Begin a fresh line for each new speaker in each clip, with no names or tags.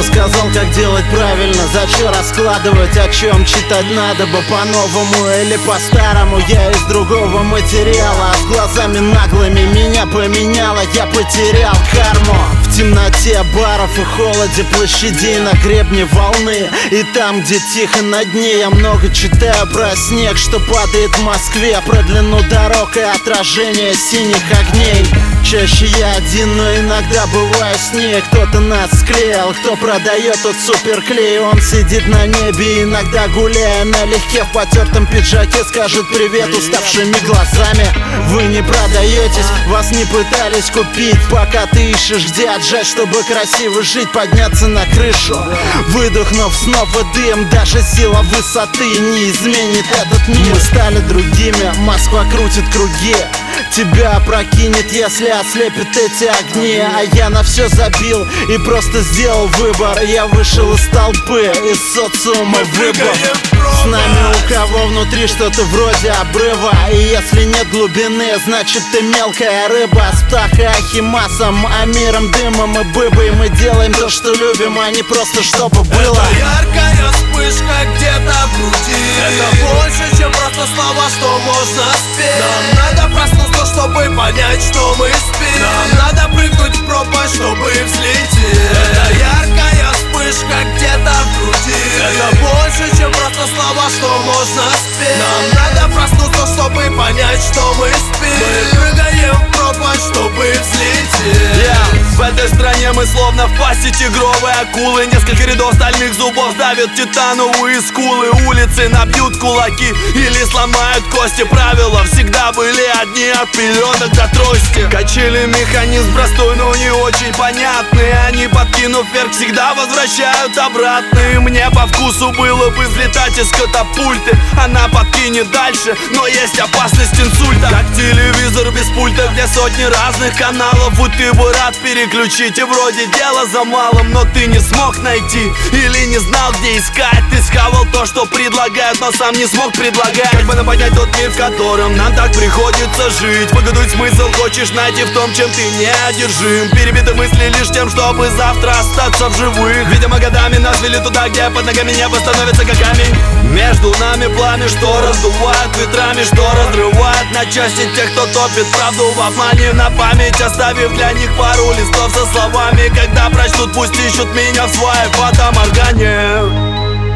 Кто сказал, как делать правильно? Зачем раскладывать, о чем читать надо бы по-новому или по-старому? Я из другого материала, а с глазами наглыми меня поменяло. Я потерял карму в темноте баров и холоде площадей на гребне волны. И там, где тихо на дне, я много читаю про снег, что падает в Москве, про длину дорог и отражение синих огней. Чаще я один, но иногда бываю с ней. Кто-то нас склеил, кто продает тот суперклей. Он сидит на небе, иногда гуляя налегке в потертом пиджаке, скажет привет уставшими глазами. Вы не продаетесь, вас не пытались купить. Пока ты ищешь, где отжать, чтобы красиво жить, подняться на крышу, выдохнув снова дым. Даже сила высоты не изменит этот мир. Мы стали другими, Москва крутит круги, тебя опрокинет, если ослепит эти огни. А я на все забил и просто сделал выбор. Я вышел из толпы, из социума выбор. С нами у кого внутри что-то вроде обрыва. И если нет глубины, значит ты мелкая рыба. С Птахой, Ахимасом, Амиром, Дымом и Быбой мы делаем то, что любим, а не просто чтобы было.
Это яркая вспышка где-то в груди. Это больше, чем просто слова, что можно спеть. Нам надо проснуться, чтобы понять, что мы спим. Нам надо прыгнуть в пропасть, чтобы взлететь. Это яркая вспышка где-то в груди. Это больше, чем просто слова, что можно спеть. Нам надо проснуться, чтобы понять, что мы спим. Мы прыгаем в пропасть, чтобы взлететь.
В этой стране мы словно в пасти тигровой акулы. Несколько рядов стальных зубов давят титановые скулы. Улицы набьют кулаки или сломают кости. Правила всегда были одни, от пеленок до трости. Качели механизм простой, но не очень понятный. Они, подкинув вверх, всегда возвращают обратно. И мне по вкусу было бы взлетать из катапульты. Она подкинет дальше, но есть опасность инсульта. Как телевизор без пульта, где сотни разных каналов. Вот ты бы рад переключить, и вроде дело за малым, но ты не смог найти или не знал, где искать. Ты схавал то, что предлагают, но сам не смог предлагать. Как бы понять тот мир, в котором нам так приходится жить. Выгадать смысл хочешь найти в том, чем ты неодержим. Перебиты мысли лишь тем, чтобы завтра остаться в живых. Видимо, годами нас вели туда, где под ногами небо становится как камень. Между нами пламя, что раздувает ветрами, что разрывает на части тех, кто топит правду в обмане на память, оставив для них пару листов со словами: когда прочтут, пусть ищут меня в своей фотоморгане.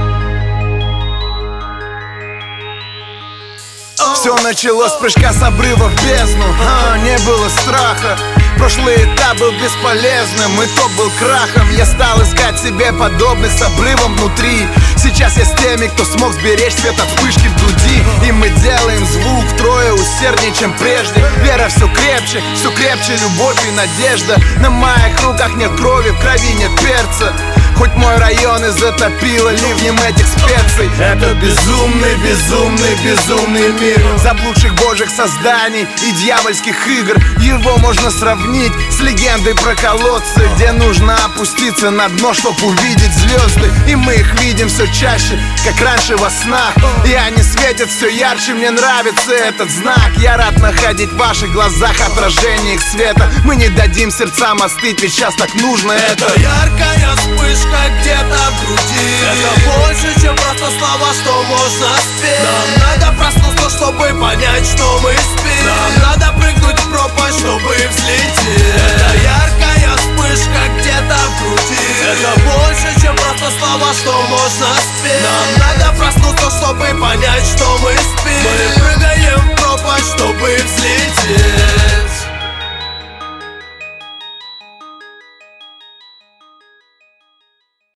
Все началось с прыжка с обрыва в бездну. Не было страха. Прошлый этап был бесполезным, итог был крахом. Я стал искать себе подобный с обрывом внутри. Сейчас я с теми, кто смог сберечь свет от вспышки в груди. И мы делаем звук втрое усерднее, чем прежде. Вера все крепче любовь и надежда. На моих руках нет крови, в крови нет перца. Хоть мой район и затопило ливнем этих специй. Это безумный, безумный, безумный мир заблудших божьих созданий и дьявольских игр. Его можно сравнить с легендой про колодцы, где нужно опуститься на дно, чтоб увидеть звезды. И мы их видим все чаще, как раньше во снах. И они светят все ярче, мне нравится этот знак. Я рад находить в ваших глазах отражение их света. Мы не дадим сердцам остыть, ведь сейчас так нужно это.
Это яркая вспышка где-то в груди. Это больше, чем просто слова, что можно спеть. Нам надо проснуться, чтобы понять, что мы спим. Нам